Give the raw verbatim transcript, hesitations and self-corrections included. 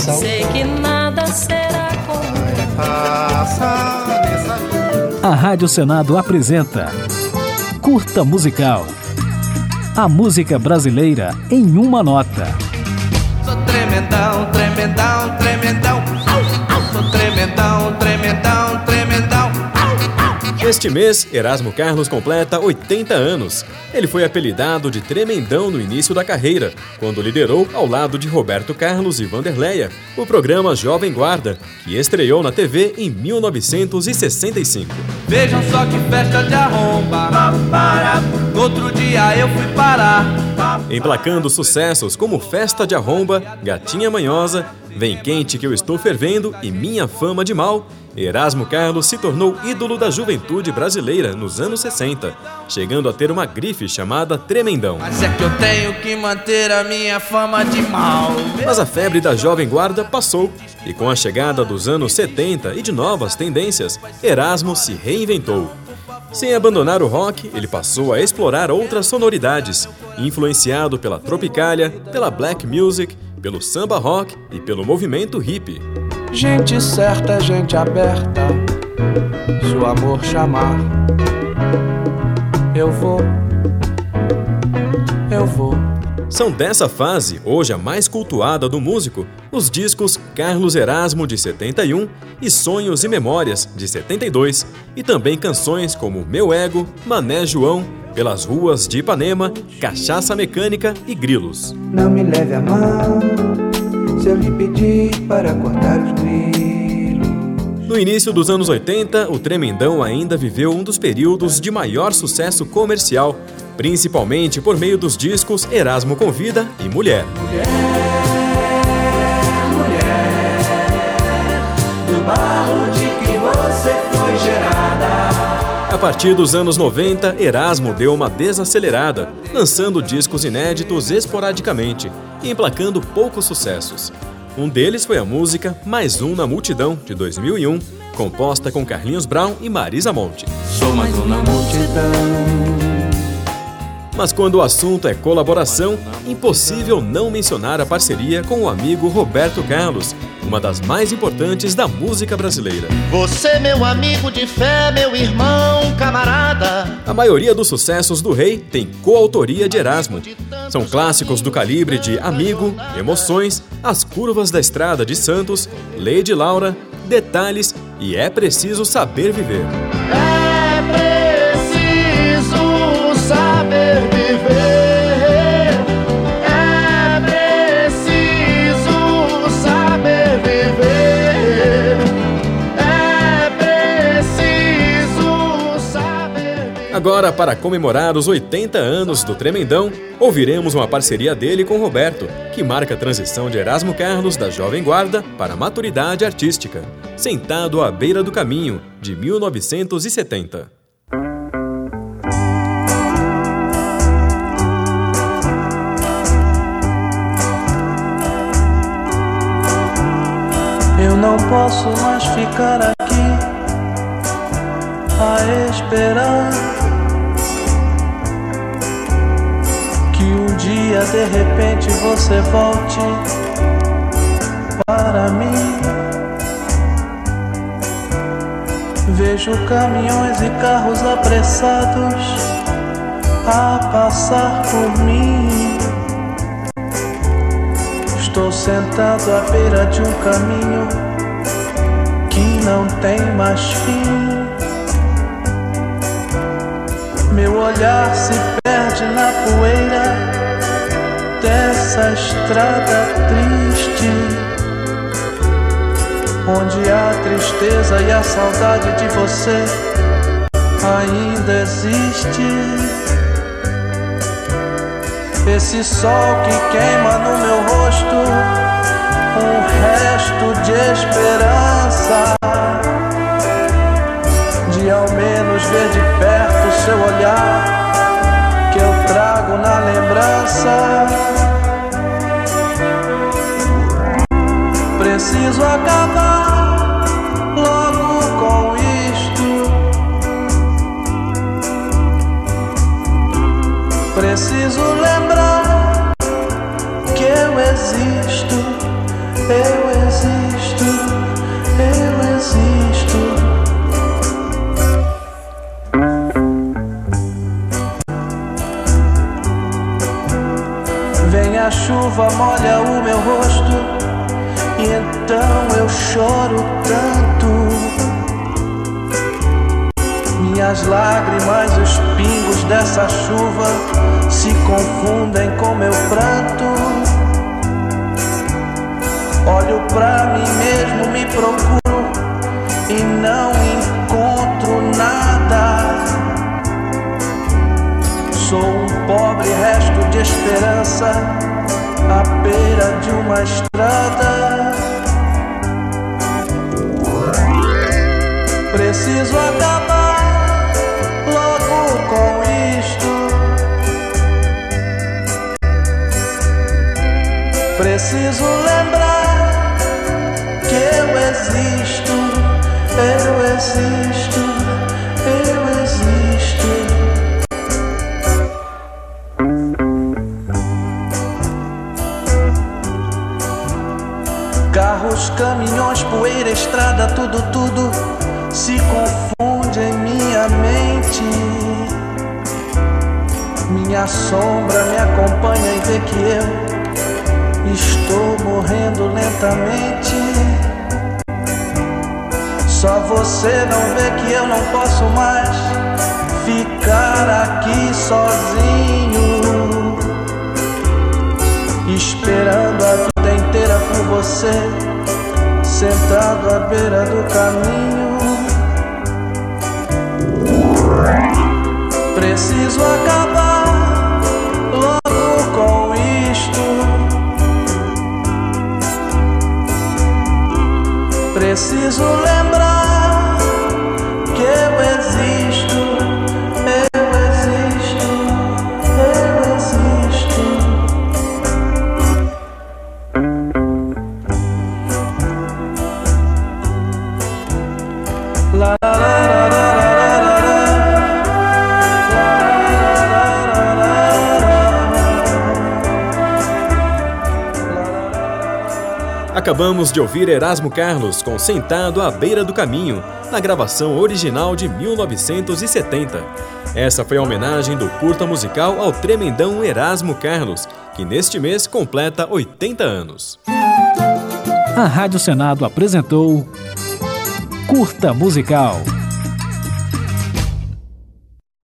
coração. Sei que nada será como A Rádio Senado apresenta Curta Musical. A música brasileira em uma nota. Sou tremendão, tremendão, tremendão. Sou tremendão, tremendão, tremendão. Este mês, Erasmo Carlos completa oitenta anos. Ele foi apelidado de Tremendão no início da carreira, quando liderou, ao lado de Roberto Carlos e Vanderleia, o programa Jovem Guarda, que estreou na T V em mil novecentos e sessenta e cinco. Vejam só que festa de arromba. No outro dia eu fui parar. Emplacando sucessos como Festa de Arromba, Gatinha Manhosa, Vem Quente Que Eu Estou Fervendo e Minha Fama de Mal, Erasmo Carlos se tornou ídolo da juventude brasileira nos anos sessenta, chegando a ter uma grife chamada Tremendão. Mas é que eu tenho que manter a minha fama de mal. Mas a febre da Jovem Guarda passou, e com a chegada dos anos setenta e de novas tendências, Erasmo se reinventou. Sem abandonar o rock, ele passou a explorar outras sonoridades, influenciado pela tropicália, pela black music, pelo samba rock e pelo movimento hippie. Gente certa, gente aberta, se o amor chamar, eu vou, eu vou. São dessa fase, hoje a mais cultuada do músico, os discos Carlos Erasmo, de setenta e um, e Sonhos e Memórias, de setenta e dois, e também canções como Meu Ego, Mané João, Pelas Ruas de Ipanema, Cachaça Mecânica e Grilos. Não me leve a mão se eu lhe pedir para cortar os grilos. No início dos anos oitenta, o Tremendão ainda viveu um dos períodos de maior sucesso comercial, principalmente por meio dos discos Erasmo Convida e Mulher. Mulher, mulher, do barro de que você foi gerada. A partir dos anos noventa, Erasmo deu uma desacelerada, lançando discos inéditos esporadicamente e emplacando poucos sucessos. Um deles foi a música Mais Um na Multidão, de dois mil e um, composta com Carlinhos Brown e Marisa Monte. Sou mais um na multidão. Mas quando o assunto é colaboração, impossível não mencionar a parceria com o amigo Roberto Carlos, uma das mais importantes da música brasileira. Você, meu amigo de fé, meu irmão, camarada. A maioria dos sucessos do Rei tem coautoria de Erasmo. São clássicos do calibre de Amigo, Emoções, As Curvas da Estrada de Santos, Lady Laura, Detalhes e É Preciso Saber Viver. É preciso saber viver. É preciso saber viver. É preciso saber viver. Agora, para comemorar os oitenta anos do Tremendão, ouviremos uma parceria dele com Roberto, que marca a transição de Erasmo Carlos da Jovem Guarda para a maturidade artística, Sentado à Beira do Caminho, de mil novecentos e setenta. Eu não posso mais ficar aqui a esperar que um dia de repente você volte para mim. Vejo caminhões e carros apressados a passar por mim. Estou sentado à beira de um caminho que não tem mais fim. Meu olhar se perde na poeira dessa estrada triste, onde a tristeza e a saudade de você ainda existe. Esse sol que queima no meu rosto, um resto de esperança, de ao menos ver de perto seu olhar, que eu trago na lembrança. Preciso acabar logo com isto. Preciso lembrar que eu existo, eu existo. Vem a chuva, molha o meu rosto, e então eu choro tanto. Minhas lágrimas, os pingos dessa chuva se confundem com meu pranto. Olho pra mim mesmo, me procuro e não encontro nada. Sou um pobre resto de esperança à beira de uma estrada. Preciso acabar logo com isto. Preciso lembrar que eu existo, eu existo, eu existo. Carros, caminhões, poeira, estrada, tudo, tudo se confunde em minha mente. Minha sombra me acompanha e vê que eu estou morrendo lentamente. Só você não vê que eu não posso mais ficar aqui sozinho, esperando a vida inteira por você, sentado à beira do caminho. Preciso acabar logo com isto. Preciso lembrar que eu existo, eu existo, eu existo. La la la la. Acabamos de ouvir Erasmo Carlos com Sentado à Beira do Caminho, na gravação original de mil novecentos e setenta. Essa foi a homenagem do curta musical ao tremendão Erasmo Carlos, que neste mês completa oitenta anos. A Rádio Senado apresentou Curta Musical.